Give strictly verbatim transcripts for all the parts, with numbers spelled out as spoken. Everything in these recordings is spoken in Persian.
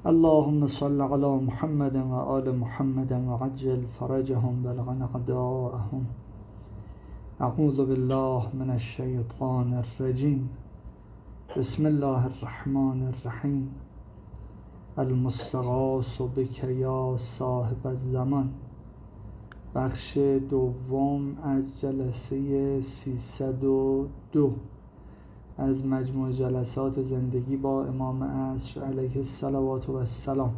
اللهم صل على محمد و آل محمد و عجل فرجهم بلغ أعداءهم. اعوذ بالله من الشیطان الرجیم. بسم الله الرحمن الرحیم. المستغاث بک یا صاحب الزمان. بخش دوم از جلسه سیصد و دو از مجموع جلسات زندگی با امام عصر علیه الصلوات و السلام.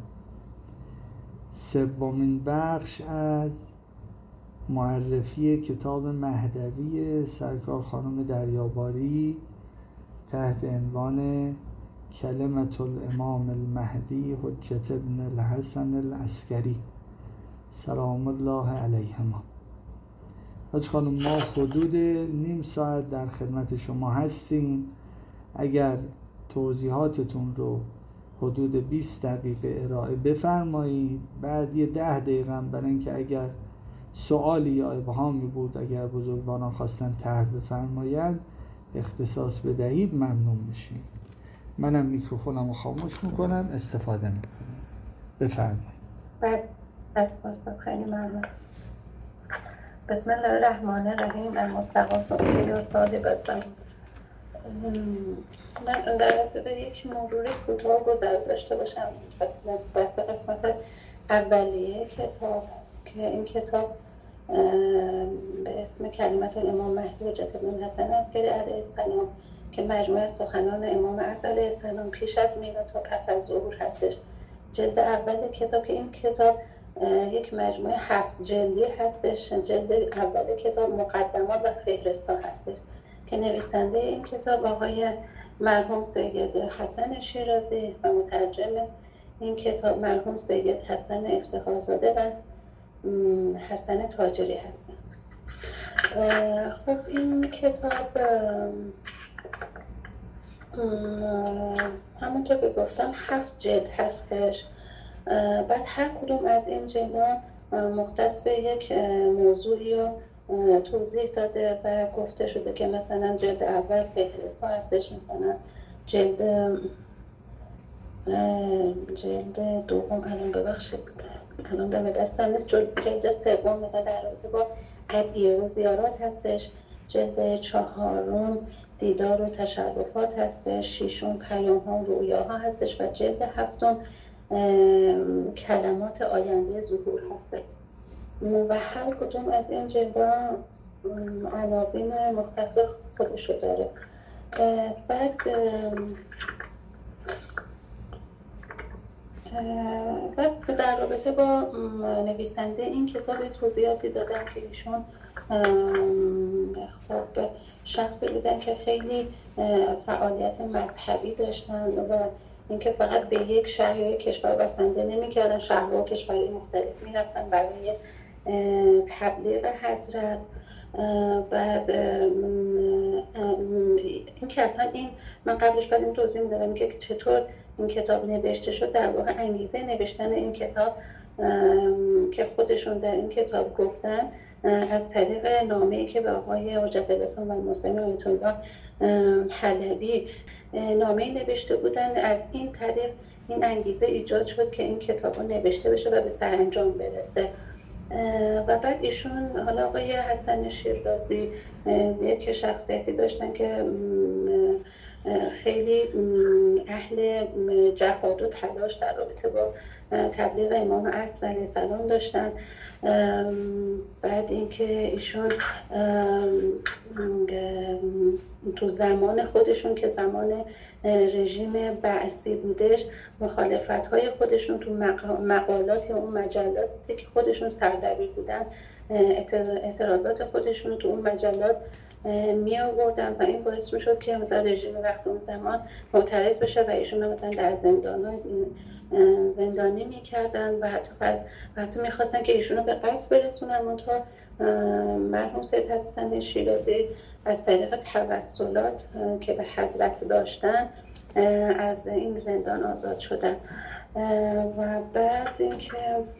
سومین بخش از معرفی کتاب مهدوی سرکار خانم دریاباری تحت عنوان کلمة الامام المهدی حجة ابن الحسن العسکری سلام الله علیهما. حاج خانم، ما حدود نیم ساعت در خدمت شما هستیم. اگر توضیحاتتون رو حدود بیست دقیقه ارائه بفرمایید، بعد یه ده دقیقه برای اینکه اگر سوالی یا ابهامی بود اگر بزرگواران خواستن طرح بفرمایند اختصاص بدهید، ممنون میشیم. منم میکروفونم رو خاموش میکنم، استفاده میکنم. بفرمایید. بله استاد، خیلی ممنون. بسم الله الرحمن الرحیم. المستغاث بک یا صاحب الزمان. من در ابتدا یک مرور کوتاه گذر داشته باشم پس نسبت به قسمت اولیه کتاب که این کتاب به اسم کلمة الامام مهدی حجة ابن الحسن العسکری علیه السلام که مجموعه سخنان امام عصر علیه السلام پیش از میلاد تا پس از ظهور هستش. جلد اول کتاب که این کتاب یک مجموعه هفت جلدی هستش. جلد اول کتاب مقدمات و فهرستا هستش که نویسنده این کتاب آقای مرحوم سید حسن شیرازی و مترجم این کتاب مرحوم سید حسن افتخارزاده و حسن تاجری هستن. خب این کتاب همونطور که گفتم هفت جلد هستش. بعد هر کدوم از این جلدها مختص به یک موضوعی رو توضیح داده و گفته شده که مثلا جلد اول فهرست ها هستش، مثلا جلد جلد دوم الان ببخشید الان دم دستم نیست، جلد سوم مثلا در رابطه با ادعیه و زیارات هستش، جلد چهارم دیدار و تشرفات هستش، ششم پیام ها و رویاها هستش و جلد هفتم کلمات آینده ظهور هستش. و هر کدوم از این جلدها عناوین مختص خودشو داره. بعد بعد در رابطه با نویسنده این کتاب توضیحاتی دادم که ایشون خب شخصی بودن که خیلی فعالیت مذهبی داشتن و اینکه فقط به یک شهر یا یک کشور بسنده نمی‌کردن، شهرها و کشورهای مختلف می‌رفتن برای تبلیغ حضرت. بعد این که اصلا این من قبلش بعد این توضیح می‌دادم که چطور این کتاب نوشته شد. در واقع انگیزه نوشتن این کتاب که خودشون در این کتاب گفتن از طریق نامه‌ای که به آقای حجة الاسلام و المسلمین آیت الله حلبی نامه‌ای نوشته بودن. از این طریق این انگیزه ایجاد شد که این کتاب رو نوشته بشه و به سرانجام برسه. و بعد ایشون حالا آقای حسن شیرازی یک شخصیتی داشتن که خیلی اهل جهاد و تلاش در رابطه با تبلیغ امام عصر علیه السلام داشتن. بعد اینکه ایشون تو زمان خودشون که زمان رژیم بعثی بودش مخالفت‌های خودشون تو مقالات یا اون مجلاتی که خودشون سردبیر بودن اعتراضات خودشون رو تو اون مجلات می آوردن و این باعث می شد که مثلا رژیم وقت اون زمان معترض بشه و ایشون مثلا در زندان زندانی می کردن و حتی و حتی می خواستن که ایشون رو به قتل برسونن. منتها مرحوم سید حسن شیرازی از طریق توسلات که به حضرت داشتن از این زندان آزاد شدن. و بعد اینکه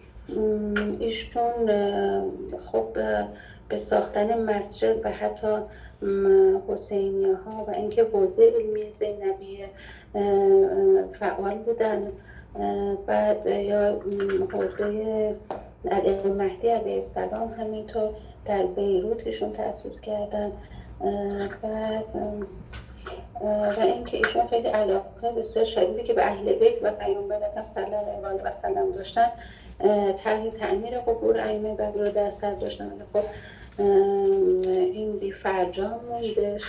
ایشون خب به ساختن مسجد و حتی حسینیه ها و اینکه حوزه علمی زینبیه فعال بودن بعد یا حوزه امام مهدی علیه السلام همینطور در بیروت ایشون تأسیس کردن. بعد و اینکه ایشون خیلی علاقه بسیار شدیدی که به اهل بیت و پیامبر اکرم صلی الله علیه و سلم داشتن، طرح تعمیر قبور ائمه بدر رو در سر داشتن. خب این بی فرجام موندش.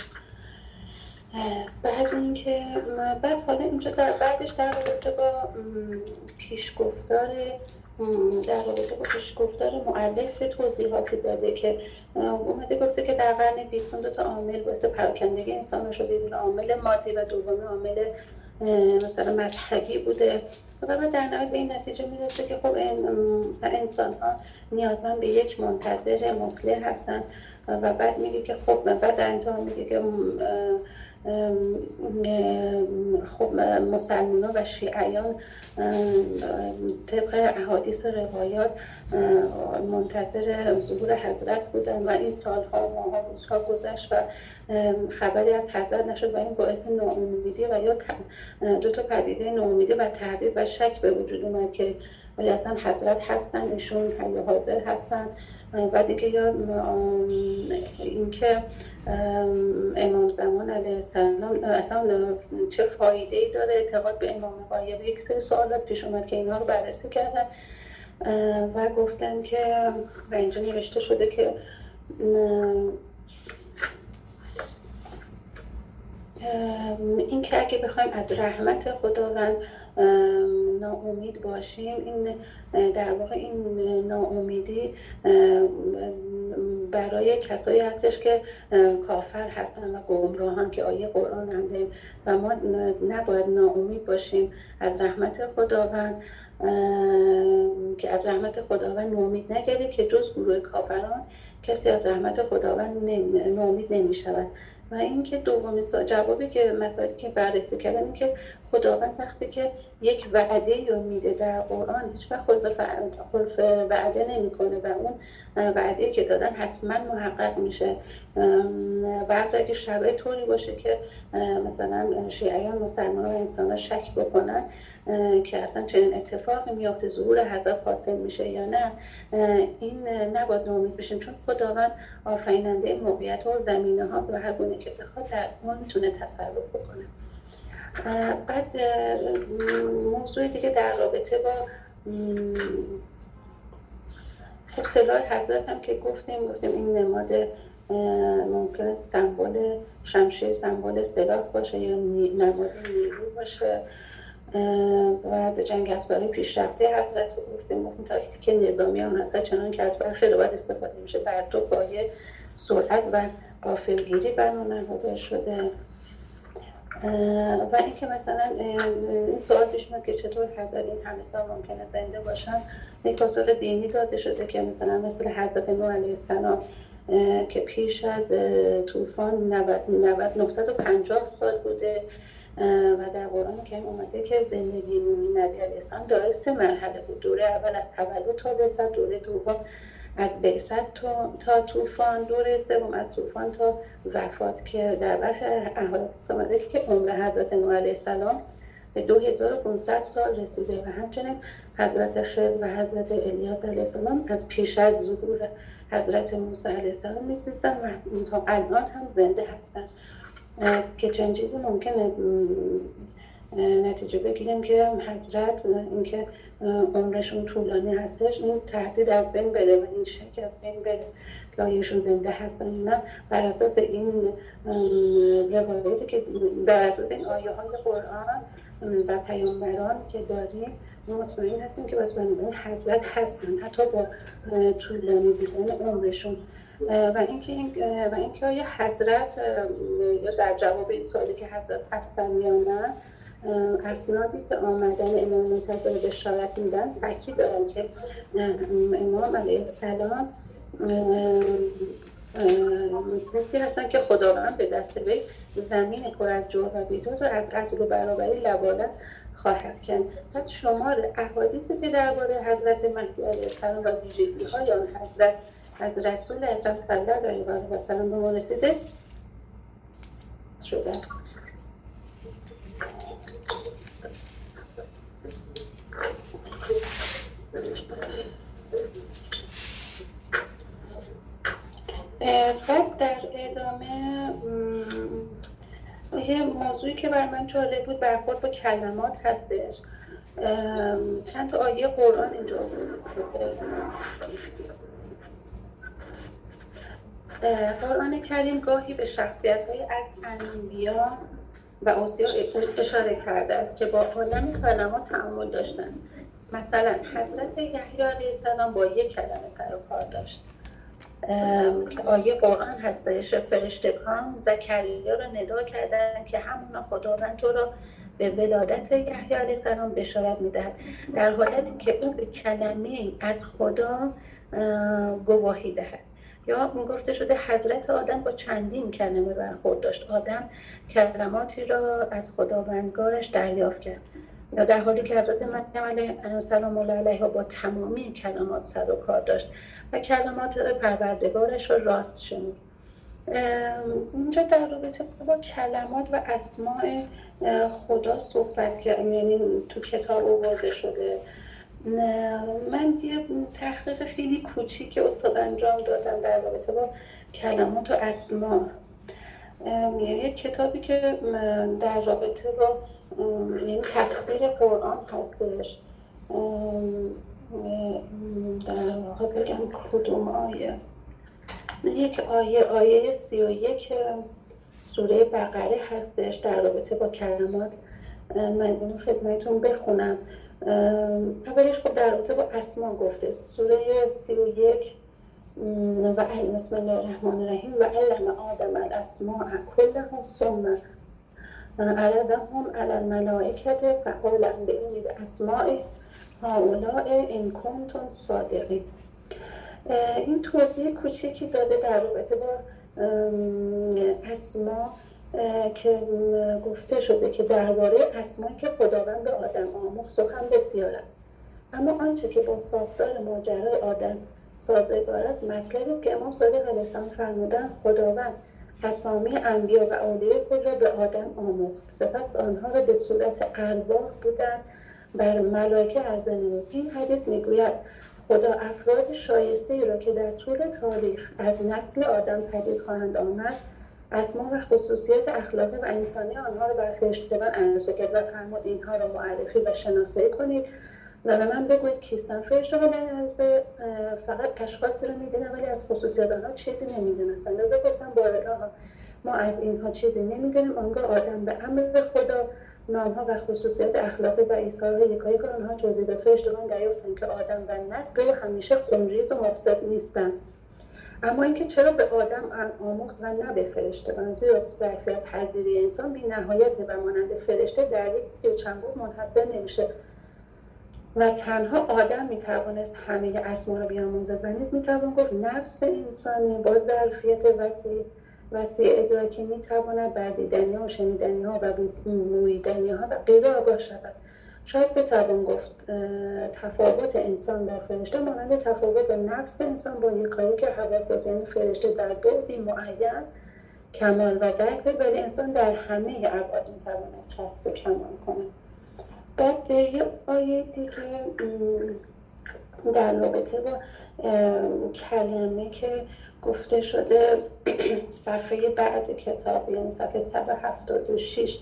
بعد اینکه بعد حالا اینجا در بعدش در رابطه با پیشگفتار در رابطه با پیشگفتار مؤلف توضیحاتی داده که اومده گفته که در قرن بیستم دو تا عامل باعث پراکندگی انسان شده، یکی عامل مادی و دومی عامل مثلا مذهبی بوده و بعد در نهایت به این نتیجه میرسه که خب انسان ها نیازمند به یک منتظر مصلح هستن و بعد میگه که خب بعد در انتها میگه که خب مسلمانان و شیعیان طبق احادیث و روایات منتظر ظهور حضرت بودن و این سالها و ماها روزها گذشت و خبری از حضرت نشد و این باعث ناامیدی و یا دو تا پدیده ناامیدی و تهدید و شک به وجود اومد که ولی اصلا حضرت هستن، ایشون حی حاضر هستن. و دیگه یا اینکه امام زمان علیه السلام اصلا چه فایده ای داره اعتقاد به امام غایب. یک سری سوالات پیش اومد که اینها رو بررسی کردن و گفتن که و اینجا نوشته شده که این که اگه بخوایم از رحمت خداوند ناامید باشیم، این در واقع این ناامیدی برای کسایی هستش که کافر هستن و گمراهان که آیه قرآن هم داریم و ما نباید ناامید باشیم از رحمت خداوند، که از رحمت خداوند ناامید نگردید که جز گروه کافران کسی از رحمت خداوند ناامید نمی شود. و اینکه دومین جوابی که مسائلی که بررسی کردن این که خداوند وقتی که یک وعده رو میده در قرآن هیچ وقت خلف وعده نمیکنه و اون وعده که دادن حتما محقق میشه. و حتی اگه شرایط طوری باشه که مثلا شیعیان مسلمان و انسان شک بکنن که اصلا چنین اتفاقی میافته، ظهور حضرت حاصل میشه یا نه، این نباید ناامید بشیم، چون خداوند آفریننده موقعیت و زمینه هاست و هر گونه که بخواد در اون میتونه تصرف بکنه. بعد موضوع دیگه در رابطه با اصطلاح حضرت هم که گفتیم گفتیم این نماد ممکنه سمبل شمشیر سمبل سلاح باشه یا نماد نیرو باشه. بعد جنگ افزاری پیشرفته حضرت رو گفتیم گفتیم تاکتیک نظامی هم هست، چنان که از برخی روایات استفاده میشه بر دو پایه سرعت و غافلگیری برمان نهاده شده. و اینکه مثلا این سوال پیش میاد که چطور حضرت این همه سال ممکنه زنده باشن. یک پاسخ دینی داده شده که مثلا مثل حضرت نوح علیه السلام که پیش از طوفان نهصد و پنجاه سال بوده و در قرآن کریم اومده که زندگی نبی علیه السلام داره سه مرحله بود. دوره اول از تولد تا بعثت، دوره دوم از بعثت تا تا طوفان، دوره سوم از طوفان تا وفات که در برخی احادیث اومده که عمر حضرت نوح علیه السلام به دو هزار و پانصد سال رسیده و همچنین حضرت خضر و حضرت الیاس علیه السلام از پیش از ظهور حضرت موسی علیه السلام می‌زیستن و تا الان هم زنده هستن که چند چیزی ممکنه نتیجه بگیریم که حضرت اینکه عمرشون طولانی هستش این تهدید از بین بره و این شک از بین بره که آیهشون زنده هستن یا نه، بر اساس این روایتی که بر اساس این آیه های قرآن و پیامبران که داریم مطمئن هستیم که بس بنابراین حضرت هستن حتی با طولانی بودن عمرشون. و اینکه این و اینکه آیا حضرت یا در جواب این سوالی که حضرت هستن یا نه، اسنادی که آمدن امام منتظر بشارت میدن تاکید دارن که امام علیه السلام کسی هستن که خداوند به دست وی زمین پر از جور و بیداد رو از عزل و برابری لبالب خواهد کرد. بعد شمار احادیثی که درباره حضرت مهدی علیه السلام و ویژگی‌های آن حضرت از رسول اکرم صلی الله علیه و سلم به ما رسیده شده. بعد در ادامه یه موضوعی که بر من جالب بود برخورد با کلمات هستش. چند تا آیه قرآن اینجا بود. قرآن کریم گاهی به شخصیت‌های از انبیا و اوصیا اشاره کرده است که با عالم کلمات تعامل داشتند. مثلا حضرت یحیی علیه السلام با یک کلمه سر و کار داشت که آیه قرآن هستش. فرشتگان زکریا را ندا کردند که همانا خداوند تو را به ولادت یحیی علیه السلام بشارت می‌دهد، در حالتی که او به کلمه از خدا گواهی دهد. یا گفته شده حضرت آدم با چندین کلمه برخورد داشت. آدم کلماتی را از خداوندگارش دریافت کرد، یا در حالی که حضرت مریم علیه السلام علیها با تمامی کلمات سر و کار داشت و کلمات پروردگارش را راست شنید. اینجا در رابطه با کلمات و اسماء خدا صحبت کردم، یعنی تو کتاب آورده شده. من یه تحقیق خیلی کوچیک که استاد انجام دادم در رابطه با کلمات و اسما، یعنی یک کتابی که در رابطه با یعنی تفسیر قرآن هستش. در واقع بگم کدوم آیه، یک آیه آیه سی و یک سوره بقره هستش در رابطه با کلمات. من اینو خدمتون بخونم. اولش خب در رابطه با اسما گفته. سوره سی و یک و بسم الله الرحمن الرحیم و علم آدم الاسماء کلها ثم عرضهم علی الملائکه فقال انبئونی باسماء هؤلاء ان کنتم صادقین. این توضیح کوچیکی داده در رابطه با اسما که گفته شده که درباره اسمایی که خداوند به آدم آموخت سخن بسیار است، اما آنچه که با ساختار ماجرای آدم سازگار است مطلبی است که امام صادق علیه السلام فرمودند خداوند اسامی انبیا و اولیای خود را به آدم آموخت، سپس آنها را به صورت ارواح بودند بر ملائکه عرضه نمود. این حدیث میگوید خدا افراد شایسته‌ای را که در طول تاریخ از نسل آدم پدید خواهند آمد اسما و خصوصیات اخلاقی و انسانی آنها را بر فرشتگان عرضه کرد و فرمود اینها را معرفی و شناسایی کنید و به من بگویید کیستن. فرشتگان در عرضه فقط اشخاصی را می‌دیدن ولی از خصوصیات آنها چیزی نمی‌دونستن. لذا گفتم بارها ما از اینها چیزی نمی‌دونیم. آنگاه آدم به امر خدا نام‌ها و خصوصیات اخلاقی و ایثارهای یکایک آنها توضیح داد. فرشتگان دریافتند که آدم و نسل او همیشه خونریز و مفسد نیستند، اما اینکه چرا به آدم آموخت و نه به فرشتگان، زیرا ظرفیت پذیری انسان بی نهایت و مانند فرشته در یک چنگور منحصر نمیشه و تنها آدم میتوانست همه اسما را بیاموزد و نیز میتوان گفت نفس انسانی با ظرفیت وسیع وسیع ادراکی میتواند بر دیدنی ها و شنیدنی ها و بویدنی ها و غیره آگاه شود. شاید بتوان گفت تفاوت انسان با فرشته مانند تفاوت نفس انسان با یکایک حواس است، یعنی فرشته در بعدی معین کمال و درک دارد ولی انسان در همه ابعاد میتواند کسب و کمال کند. بعد یه آیه دیگه در رابطه با کلمه که گفته شده صفحه بعد کتاب، یعنی صفحه صد و هفتاد و شش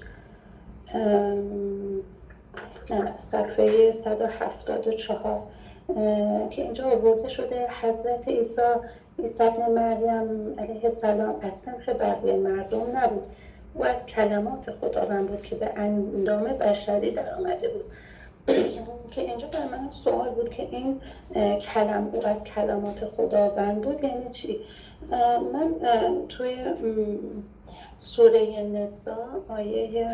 نه صفحه صد و هفتاد و چهار که اینجا آورده شده حضرت عیسی عیسی ابن مریم علیه السلام از سنخ بقیه مردم نبود، او از کلمات خداوند بود که به اندام بشری در آمده بود. که اینجا برای من سوال بود که این کلم او از کلمات خداوند بود یعنی چی؟ من توی سوره نساء آیه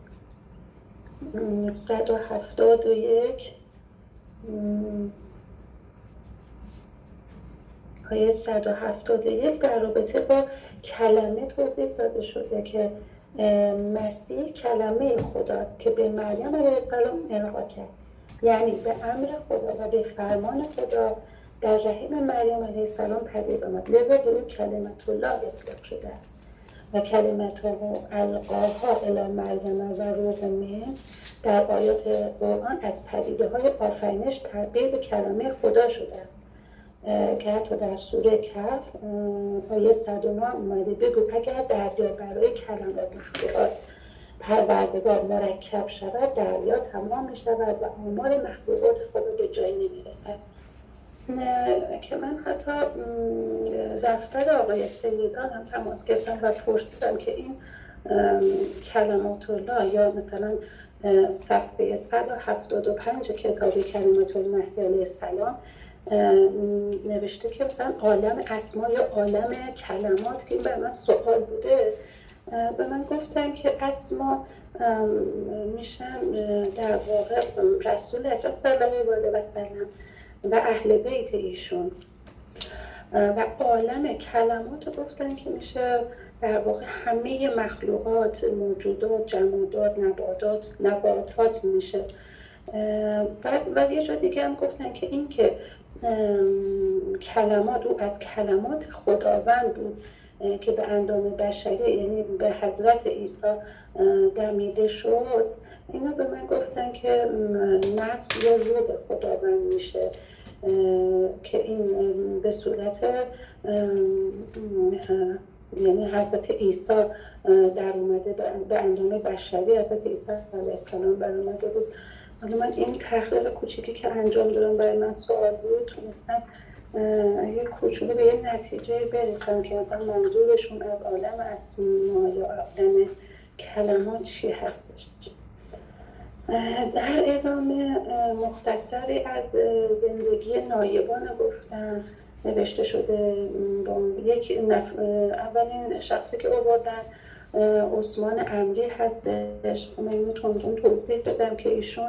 صد و هفتاد و یک آیه صد و هفتاد و یک در رابطه با کلمه توضیح داده شده که مسیح کلمه خداست که به مریم علیه السلام القا کرد، یعنی به امر خدا و به فرمان خدا در رحم مریم علیه السلام پدید آمد، لذا به او کلمت الله اطلاق شده است. و کلمته القاها الی مریم و روح منه در آیات قرآن از پدیده های آفرینش تعبیر به کلمه خدا شده است که حتی در سوره کهف آیه صد و نه اومده بگو اگر دریا برای کلمات مخلوقات پروردگار مرکب شود دریا تمام می شود و آمار مخلوقات خدا به جایی نمی رسد. که من حتی دفتر آقای سیدان هم تماس گرفتم و پرسیدم که این کلمات الله یا مثلا صفحه صد و هفتاد و پنج کتاب کلمات المهدی علیه السلام نوشته که مثلا عالم اسما یا عالم کلمات که این بر من سوال بوده، به من گفتن که اسما میشن در واقع رسول اکرم صلی الله علیه و سلم و اهل بیت ایشون و عالم کلمات گفتن که میشه در واقع همه مخلوقات، موجودات، جمادات، نباتات نباتات میشه. و یه جا دیگه هم گفتن که این که کلمات او از کلمات خداوند بود که به اندام بشری یعنی به حضرت عیسی دمیده شد. اینا به من گفتن که نفس یا روح خداوند میشه که این به صورت یعنی حضرت عیسی در اومده به اندام بشری حضرت عیسی علیه السلام بر اومده بود. حالا من این تحقیق کوچیکی که انجام دادم برای من سوال بود، تونستم یه کوچولو به یه نتیجه برسم که مثلا منظورشون از عالم اسما یا عالم کلمات چی هستش. در ادامه مختصری از زندگی نایبان گفتن نوشته شده. یک نف... اولین شخصی که آوردن عثمان امری هستش. من اینو تون توضیح بدم که ایشون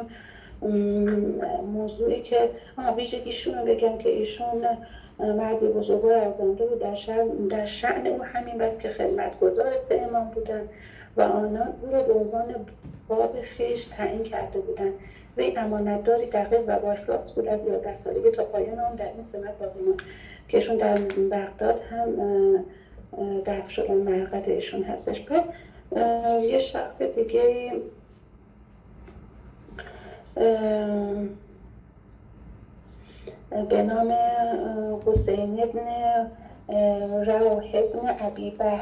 موضوعی که ویژگیشون رو بگم که ایشون مردی بزرگوار ارزنده بود در شأن در شأن او همین بس که خدمتگزار سه امام بودن و آنان او را به عنوان باب خویش تعیین کرده بودند. وی امانتداری دقیق و با اخلاص بود. از یازده سالگی تا پایان عمر در این سمت باقی ماند که ایشون در بغداد هم دفن شدن. مرقد ایشون هستش. بعد یه شخص دیگه به نام حسین ابن روح ابن ابیبه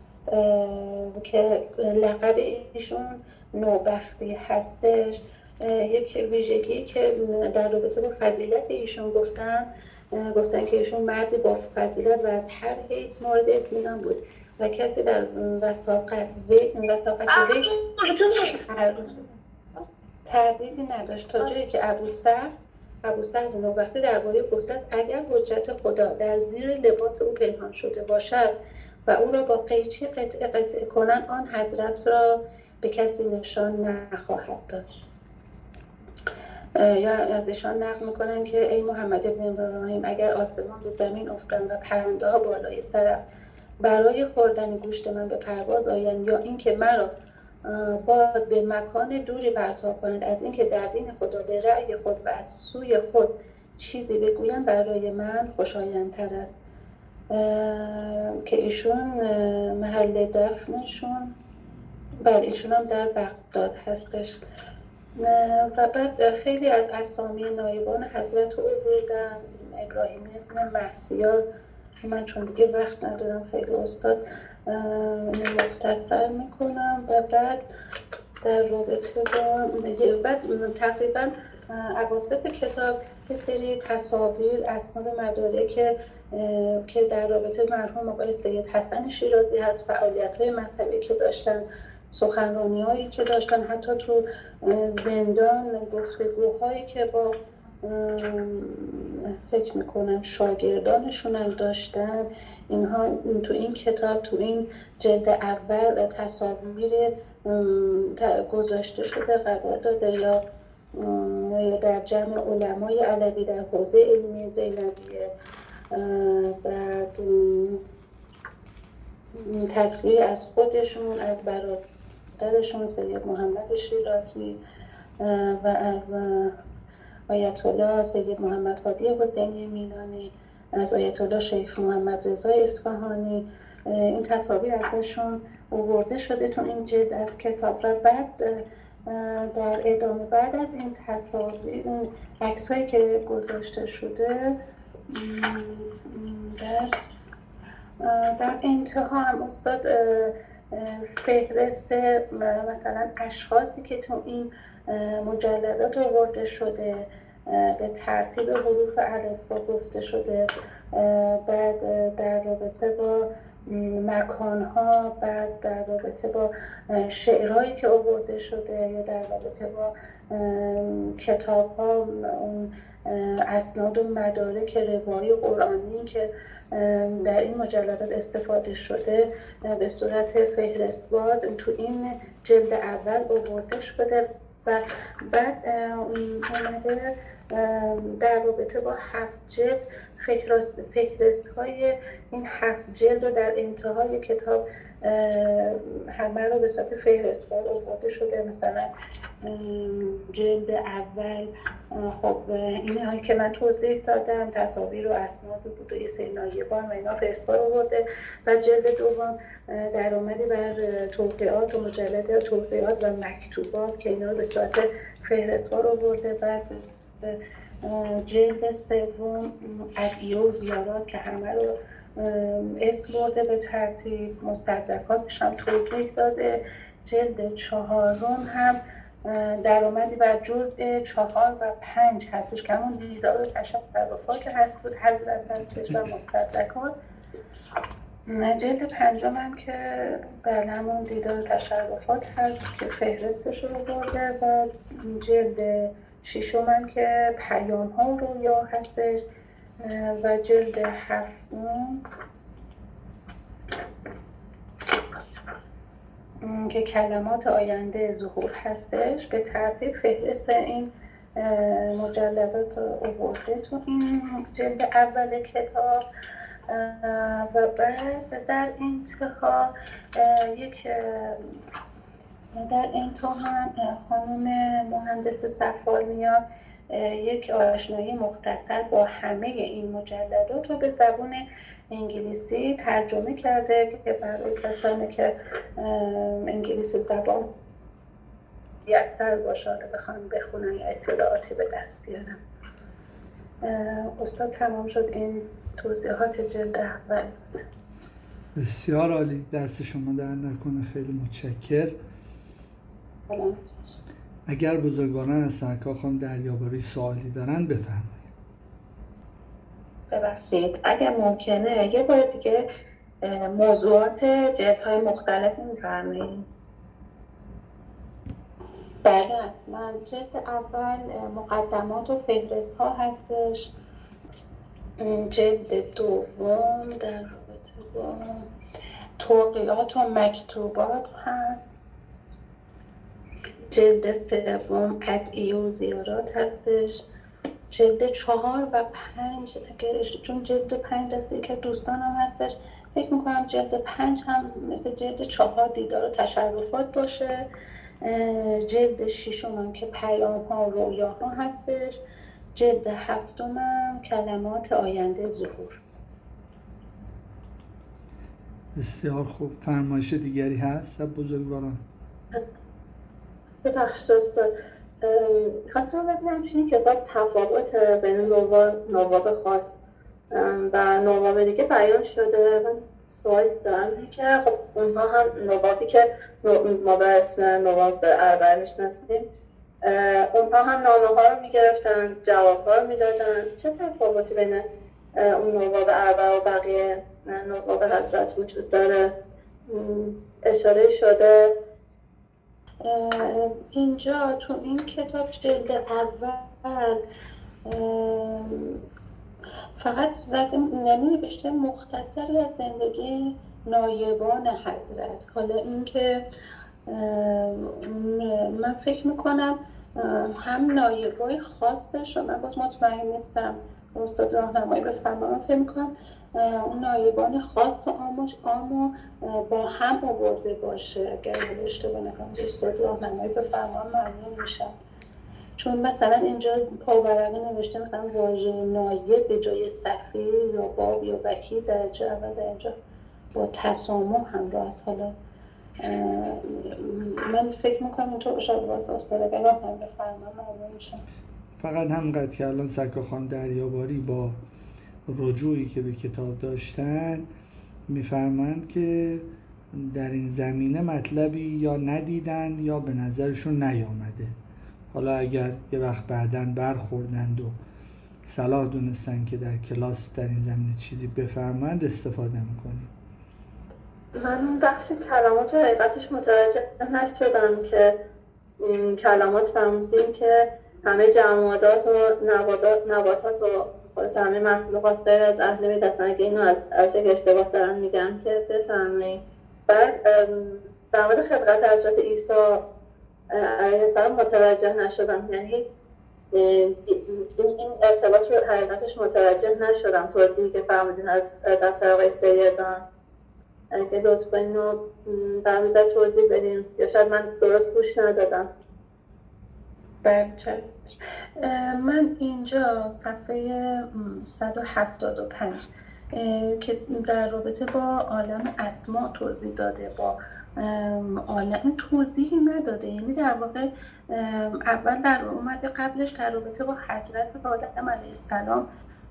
که لقب ایشون نوبختی هستش. یک ویژگی که در رابطه با فضیلت ایشون گفتن گفتن که ایشون مردی با فضیلت و از هر حیث مورد اطمینان بود و کسی در وثاقت وی وثاقت وی تردیدی نداشت تا جایی که ابو سعد ابو سعد نوبختی درباره گفته است اگر حجت خدا در زیر لباس او پنهان شده باشد و او را با قیچی قطع قطع کنن آن حضرت را به کسی نشان نخواهد داد. یا از ایشان نقل میکنن که ای محمد ابن ابراهیم اگر آسمان به زمین افتن و پرنده ها بالای سرم برای خوردن گوشت من به پرواز آیند یا اینکه مرا باد به مکان دوری پرتاب کنند از اینکه در دین خدا به رأی خود و از سوی خود چیزی بگویند برای من خوشایندتر است. که ایشون محل دفنشون بله ایشون هم در بغداد هستش. و بعد خیلی از اسامی نایبان حضرت او بودن. ابراهیم ابن محسیار من چون دیگه وقت ندارم خیلی استاد مختصر میکنم. و بعد در رابطه با بعد تقریبا اواسط کتاب یه سری تصاویر اسناد مدارک که در رابطه مرحوم آقای سید حسن شیرازی هست، فعالیت‌های مذهبی که داشتن، سخنرانی‌هایی که داشتن، حتی تو زندان گفتگوهایی که با فکر میکنم شاگردانشون هم داشتن. اینها تو این کتاب تو این جلد اول تصاویر گذاشته شده قرار داده یا در جمع علمای علوی در حوزه علمی زینبیه. بعد تصویر از خودشون، از برادرشون سید محمد شیرازی و از آیت الله سید محمد هادی حسینی مینانی، از آیت الله شیخ محمد رضا اصفهانی این تصاویر ازشون آورده شده تو این جلد از کتاب. و بعد در ادامه بعد از این تصاویر، اون عکس‌هایی که گذاشته شده، در در انتها هم استاد فهرست مثلا اشخاصی که تو این مجلدات آورده شده به ترتیب حروف الفبا گفته شده، بعد در رابطه با مکانها، بعد در رابطه با شعرهایی که آورده شده یا در رابطه با کتاب‌ها، اون اسناد و مدارک روایی قرآنی که در این مجلدات استفاده شده به صورت فهرستوار تو این جلد اول آورده شده. و بعد اومده در رابطه با هفت جلد فهرست فهرست های این هفت جلد رو در انتهای کتاب همه رو به صورت فهرستوار آورده شده. مثلا جلد اول خب این هایی که من توضیح دادم، تصاویر و اسناد بود و یه سری نایبان و اینا فهرستوار آورده. و جلد دوم در اومده بر توقیعات و مجلد توقیعات و مکتوبات که اینا رو به صورت فهرستوار آورده. بعد جلد سوم ادعیه و زیارات که همه رو اسم برده به ترتیب، مستدرکاتش هم توضیح داده. جلد چهارم هم در اومدی بر جزء چهار و پنج هستش که همون دیدار و تشرفات حضرت هستش و مستدرکات. جلد پنجم هم که بله همون دیدار و تشرفات هست که فهرستش رو برده. و جلد ششم هم که پیام ها و رویا هستش. و جلد هفتم که کلمات آینده ظهور هستش. به ترتیب فهرست این مجلدات آورده تو این جلد اول کتاب. و بعد در انتها یک در انتها هم خانم مهندس صفارنیان یک آشنایی مختصر با همه این مجلدات رو به زبان انگلیسی ترجمه کرده که برای کسانی که انگلیسی زبان میسر باشه بخوان بخونن یا اطلاعاتی به دست بیارن. استاد تمام شد این توضیحات جلد اول. بسیار عالی، دست شما در نکنه، خیلی متشکر. اگر بزرگواران از سرکار خانم دریاباری سوالی دارن بفرمایید. ببخشید اگر ممکنه یه بار دیگه موضوعات جلدهای مختلف می‌فرمایید؟ بله حتما. جلد اول مقدمات و فهرست ها هستش. جلد دوم در رابطه با توقیعات و مکتوبات هست. جلد سوم ادعیه و زیارات هستش. جلد چهار و پنج اگر چون جلد پنج دسته که دوستانم هستش، فکر میکنم جلد پنج هم مثل جلد چهار دیدار و تشرفات باشه. جلد ششم هم که پیام ها و رویا ها هستش. جلد هفتم هم کلمات آینده ظهور. بسیار خوب. فرمایش دیگری هست از بزرگواران؟ ببخشید استاد، خواستم ببینم چون این کتاب تفاوت بین نواب, نواب خاص و نواب دیگه بیان شده. من سوالی دارم که خب اونها هم نوابی که ما به اسم نواب اربعه میشناسیم، اونها هم نامه ها رو میگرفتن، جواب ها رو میدادن. چه تفاوتی بین اون نواب اربعه و بقیه نواب حضرت وجود داره؟ اشاره شده اینجا تو این کتاب جلد اول فقط زده، یعنی نوشته مختصری از زندگی نایبان حضرت. حالا اینکه من فکر میکنم هم نایبای خاصش رو من باز مطمئن نیستم، استاد راهنمایی بفرمایید. من فکر میکنم اون نایبان خاص و عامش عامو با هم آورده باشه. اگر اشتباه نکنم استاد راهنمایی بفرمایید ممنون میشم. چون مثلا اینجا پاورقی نوشته مثلا واژه نایب به جای سفیر یا باب یا وکیل درجه اول در اینجا با تسامح همراه است. حالا من فکر میکنم اینطور بشه. باز استاد اگر هم بفرمایید ممنون میشم. فقط همینقدر که الان سرکار خانم دریاباری با رجوعی که به کتاب داشتن میفرمایند که در این زمینه مطلبی یا ندیدن یا به نظرشون نیامده. حالا اگر یه وقت بعداً برخوردند و صلاح دونستن که در کلاس در این زمینه چیزی بفرمایند استفاده میکنیم. من بخش کلمات رو حقیقتش متوجه نشدم که این کلمات فهمیدیم که همه جمادات و نباتات نباتات و خلاص همه مخلوقات غیر از اهل بیت هستن. اگه اینو از اشتباه دارن میگم که بفرمایید. بعد در مورد خلقت حضرت عیسی علیه السلام متوجه نشدم، یعنی این این ارتباط رو حقیقتش متوجه نشدم. توضیحی که فرمودین از دفتر آقای سیدان اگه لطفا اینو در میزد توضیح بدین، یا شاید من درست گوش ندادم. بله. من اینجا صفحه صد و هفتاد و پنج که در رابطه با عالم اسما توضیح داده، با عالم توضیحی نداده، یعنی در واقع اول در اومده قبلش در رابطه با حضرت آدم علیه السلام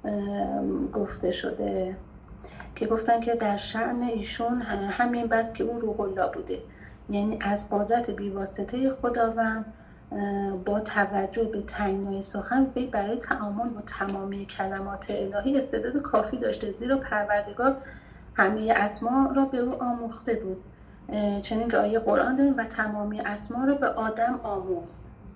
گفته شده که گفتن که در شأن ایشون همین بس که اون روح الله بوده، یعنی از قدرت بیواسطه خداوند با توجه به تنگنای سخن وی برای تعامل با تمامی کلمات الهی استعداد کافی داشته، زیرا پروردگار همه اسما را به او آموخته بود، چنین که آیه قرآن داریم و تمامی اسما را به آدم آموخت.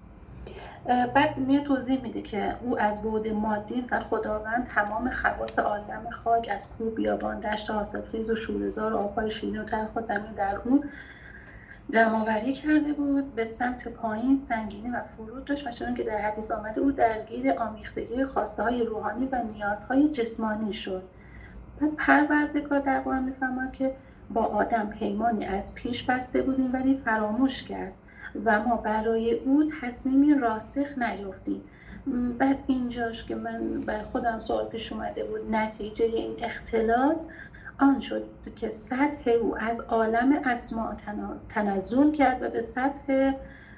بعد میاد توضیح میده که او از بعد مادی مثلا خداوند تمام خواص عالم خاک از کوه، بیابان، دشت، حاصلخیز و شوره‌زار، آب‌های شیرین و تلخ و زمین در اون جمع‌آوری کرده بود، به سمت پایین سنگینی و فرود داشت و چون که در حدیث آمده او درگیر آمیختگی خواسته‌های روحانی و نیازهای جسمانی شد. بعد پروردگار در قرآن میفرماید که با آدم پیمانی از پیش بسته بودیم ولی فراموش کرد و ما برای او تصمیمی راسخ نیافتیم. بعد اینجاش که من برای خودم سوال پیش اومده بود، نتیجه این اختلاط آن شد که سطح او از عالم اسما تنزل کرد و به سطح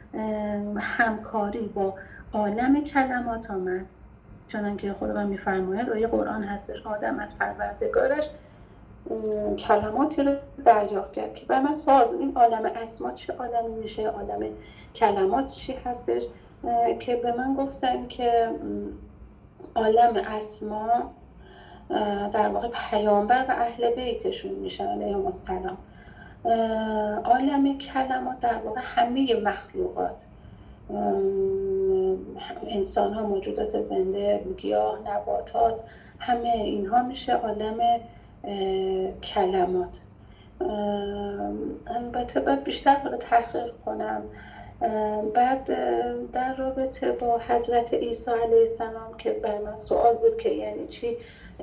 همکاری با عالم کلمات آمد، چنانکه خداوند می‌فرماید آیه قرآن هستش آدم از پروردگارش کلماتی رو دریافت کرد که برای من سوال این عالم اسما چه عالمی میشه، عالم کلمات چی هستش، که به من گفتن که عالم اسما در واقع پیامبر و اهل بیتشون میشن علیهم السلام. عالم کلمات در واقع همه مخلوقات، انسان ها، موجودات زنده، گیاه، نباتات، همه اینها میشه عالم کلمات. البته باید بیشتر حالا تحقیق کنم. بعد در رابطه با حضرت عیسی علیه السلام که بر من سوال بود که یعنی چی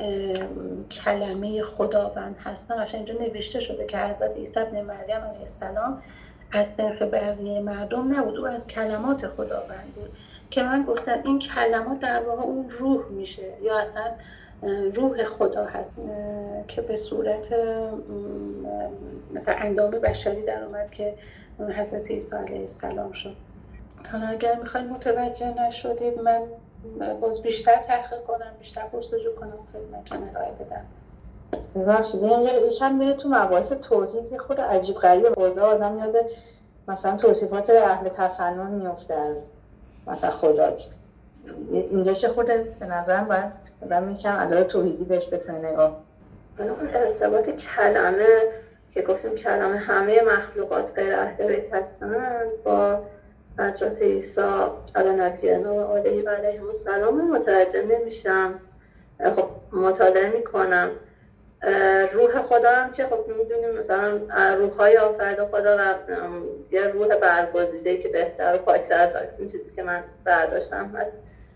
کلمه خداوند هستن، قشنگ اینجا نوشته شده که حضرت عیسی ابن مریم علیه السلام از صنف بقیه مردم نبود، او از کلمات خداوند بود که من گفتم این کلمات در واقع اون روح میشه یا اصلا روح خدا هست که به صورت مثلا اندام بشری در اومد که حضرت عیسی علیه السلام شد. حالا اگر میخواید متوجه نشدید من باز بیشتر تحقیق کنم، بیشتر پرسجو کنم، خدمتتون ارائه بدم. ببخشید یعنی یکم میره تو مباحث توحید خود عجیب غریبه، خدا آدم یاد مثلا توصیفات اهل تسنن میفته از مثلا خدا. اینجا چه خود به نظرم باید آدم یکم ادای توحیدی بهش بتونه نگاه. اون ارتباط کلمه که گفتیم کلمه همه مخلوقات غیر اهل بیت هستن با حضرت عیسی علی نبینا و آله و علیهم السلام متوجه نمیشم. خب مطالعه میکنم روح خدا هم که خب میدونیم مثلا روح‌های آفریده خدا و یه روح برگزیده که بهتر و پاکتر از این چیزی که من برداشتم هست،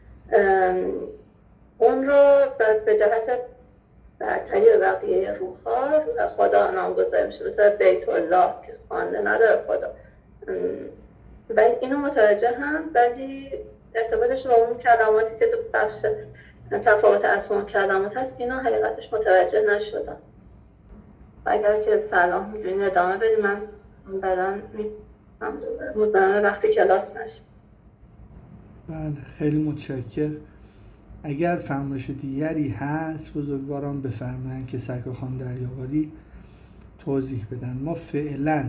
اون رو به جهت برتری بقیه روح‌ها روح خدا نامگذاری میشه، مثلا بیت الله که خانه نداره خدا. ولی اینو متوجه هم، ولی ارتباطش با اون کلماتی که تو بخش تفاوت اسما و کلمات هست اینو حقیقتش متوجه نشدم. اگر که سلام می‌دونید ادامه بدید، من بعداً مزاحم وقتی کلاس نشم. بله خیلی متشکرم. اگر فرمایش دیگری هست بزرگواران بفرمایند که سرکار خانم دریاباری توضیح بدن. ما فعلا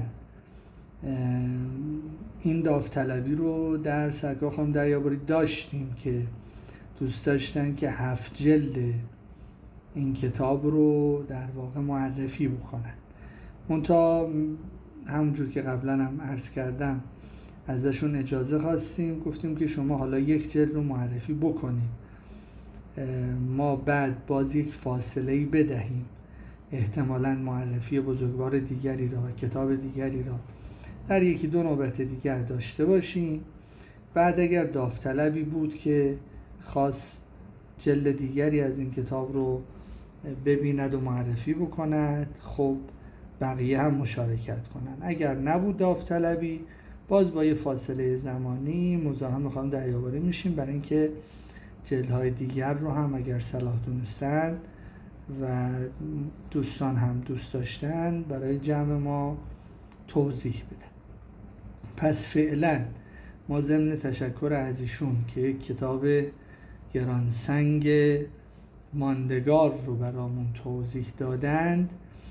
این داوطلبی رو در سرکار خانم دریاباری داشتیم که دوست داشتن که هفت جلد این کتاب رو در واقع معرفی بکنن. منتها همونجور که قبلا هم عرض کردم ازشون اجازه خواستیم، گفتیم که شما حالا یک جلد رو معرفی بکنیم، ما بعد باز یک فاصله‌ای بدهیم، احتمالاً معرفی بزرگوار دیگری را و کتاب دیگری را در یکی دو نوبت دیگر داشته باشیم. بعد اگر داوطلبی بود که خواست جلد دیگری از این کتاب رو ببیند و معرفی بکند، خب بقیه هم مشارکت کنند. اگر نبود داوطلبی، باز با یه فاصله زمانی مزاحم خانم دریاباری میشیم برای اینکه جلدهای دیگر رو هم اگر صلاح دونستن و دوستان هم دوست داشتن برای جمع ما توضیح بدن. پس فعلا ما ضمن تشکر از ایشون که کتاب گرانسنگ ماندگار رو برامون توضیح دادند،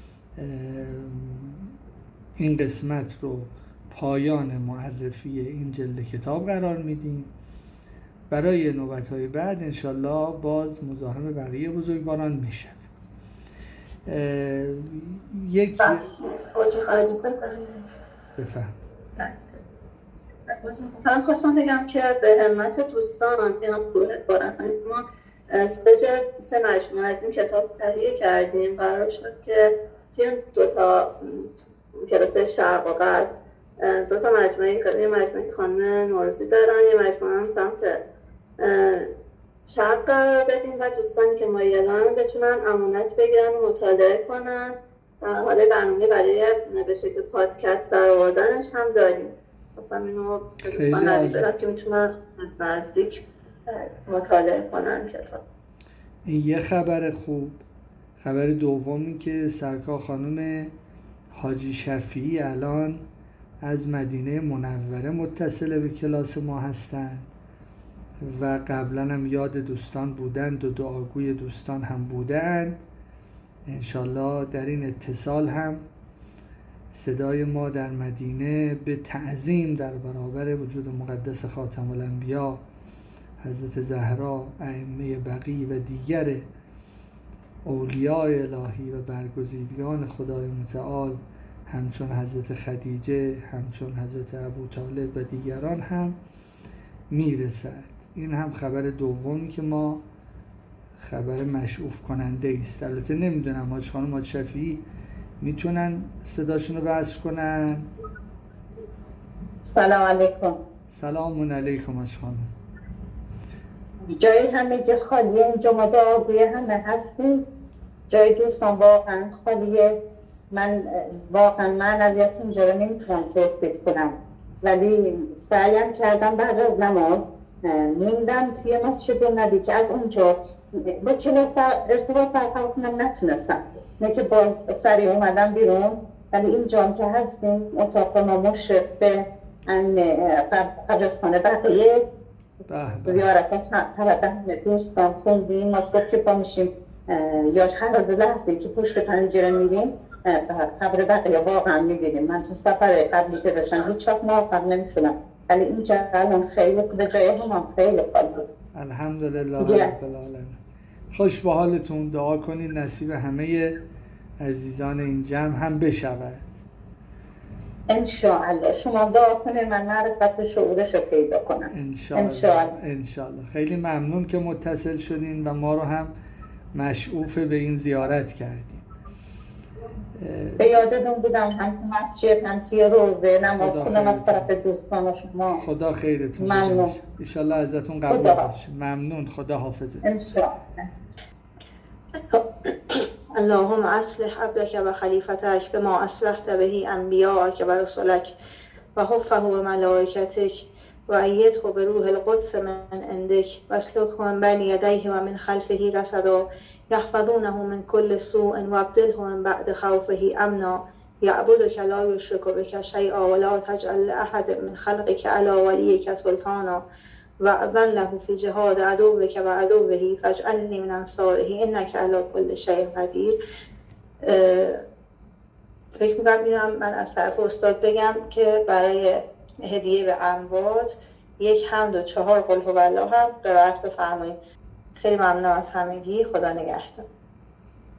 این قسمت رو پایان معرفی این جلد کتاب قرار میدیم. برای نوبت‌های بعد انشالله باز مزاحم بقیه بزرگواران میشه. یک بفهم من خواستم بگم که به همت دوستان هم پولت بارم ما سه جلد سه مجموعه از این کتاب تهیه کردیم. قرار شد که توی دو تا کلاس شرق و غرب دو تا مجموعه، یه مجموعه که خانم نوروزی دارن، یه مجموعه هم سمت شرق قرار بدیم و دوستانی که مایلان بتونن امانت بگیرن و مطالعه کنن. حالا برنامه برای به شکل پادکست در آوردنش هم داریم. مثلا اینو به دوستان نوید بدم که میتونن از نزدیک مطالعه کنن کتاب. این یه خبر خوب. خبر دومی که سرکار خانم حاجی شفیعی الان از مدینه منوره متصل به کلاس ما هستند و قبلا هم یاد دوستان بودند و دعاگوی دوستان هم بودند. انشالله در این اتصال هم صدای ما در مدینه به تعظیم در برابر وجود مقدس خاتم الانبیا حضرت زهرا، ائمه بقی و دیگر اولیاء الهی و برگزیدگان خدای متعال همچون حضرت خدیجه، همچون حضرت ابوطالب و دیگران هم میرسد. این هم خبر دومی که ما خبر مشعوف کننده است. البته نمیدونم حاج خانم حاج شفیعی میتونن صداشون رو بحث کنن. سلام علیکم. سلام علیکم حاج خانم. جای همه که خالیه، اینجا ما دعاگوی همه هستیم، جای دوستان واقعا خالیه. من واقعا معنویت اینجا رو نمیتونم توصیف کنم، ولی سعیم کردم بعد از نماز موندم توی مسجد نبی که از اونجا با کلاس ارتباط برقرار کنم نتونستم، نه که با سریع اومدم بیرون. ولی اینجا که هستیم اتاق ما مشرف به قبرستان بقیه، زیارت از طرف دوستان خوندیم. ما صبح که پا میشیم یا هر لحظه که پشت پنجره میریم قبر بقیه واقعا میبینیم. من تو سفر قبلی که داشتم هیچ وقت موفق نمیشدم، ولی اینجا الان خیلی به جای هم خیلی خالی. الحمدلله رب العالمین. خوش به حالتون. دعا کنید نصیب همه عزیزان این جمع هم بشود انشاءالله. شما دعا کنید من معرفت و شعورش رو پیدا کنم انشاءالله. انشاءالله. خیلی ممنون که متصل شدین و ما رو هم مشعوف به این زیارت کردیم. به یادتون بودم هم تو مسجد هم توی روزه نماز خونم از طرف دوستان شما. خدا خیرتون ممنون. انشاءالله ازتون قبول باشه. ممنون. خدا حافظت. انشاءالله. اللهم اصلح عبدك و خلیفتك بما اصلحت به انبیاءك و رسلك و حفه و ملائکتك و ایده به روح القدس من عندك واسلكه من بين يديه ومن خلفه رصدا يحفظونه من كل سوء وابدله من بعد خوفه امنا يعبدك لا يشرك بك شيئا ولا تجعل لأحد من خلقك على وليك سلطانا وأذن له في جهاد عدوك وعدوه فاجعلني من انصاره انك على كل شيء قدیر. فکر می‌کنم اینو من از طرف استاد بگم که برای هدیه به اموات یک حمد و چهار قل هو الله هم قرائت بفرمایید. خیلی ممنون از همگی. خدا نگهدار.